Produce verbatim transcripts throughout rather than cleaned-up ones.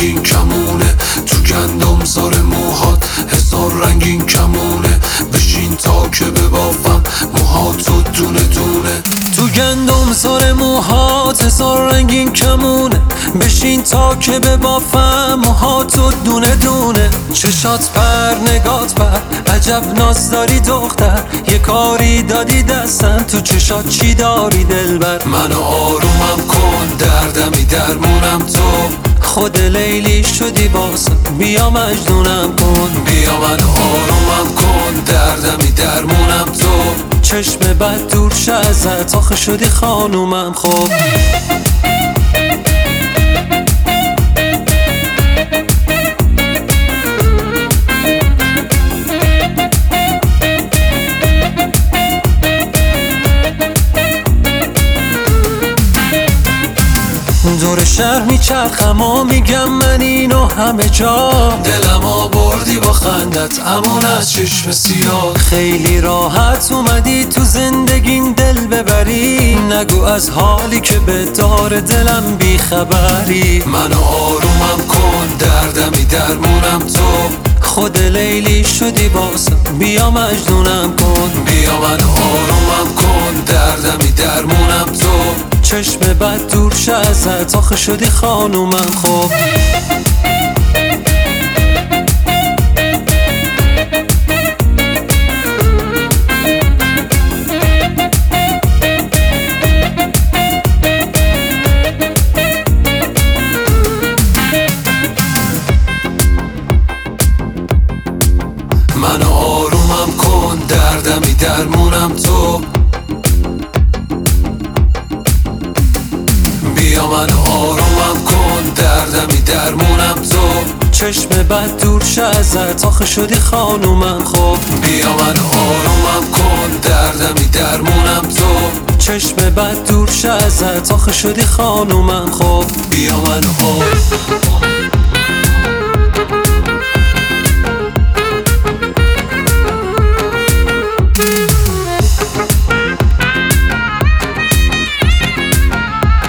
رنگین کمونه، تو گندم زار موهات هزار رنگین کمونه. بشین تا که ببافم موهاتو دونه دونه. تو گندم زار موهات هزار رنگین کمونه، بشین تا که ببافم موهاتو دونه دونه. چشات پر نگات پر عجب ناز داری دختر، یه کاری دادی دستن تو چشات چی داری دلبر. منو آرومم کن دردمی درمونم تو، خود لیلی شدی باسم بیا مجنونم کن. بیا منو آرومم کن دردمی درمونم تو، چشم بد دور شه ازت آخه شدی خانومم. خب دور شهر میچرخم و میگم من اینو همه جا، دلم آوردی با خندت امون از چشم سیاه. خیلی راحت اومدی تو زندگیم دل ببری، نگو از حالی که به دار دلم بیخبری. منو آرومم کن دردمی درمونم تو، خود لیلی شدی باسم بیا مجنونم کن. بیا منو آرومم کن دردمی درمونم تو، چشم بد دور شه ازت آخه شدی خانومم. خب منو آرومم کن دردمی درمونم تو، بیا منو آرومم کن دردمی درمونم تو، چشم بد دور شه ازت آخه شدی خانومم. خب بیا منو آرومم کن دردمی درمونم تو، چشم بد دور شه ازت آخه شدی خانومم. خب بیا منو آرومم.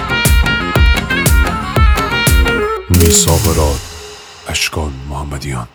میثاق راد، اشکان محمدیان.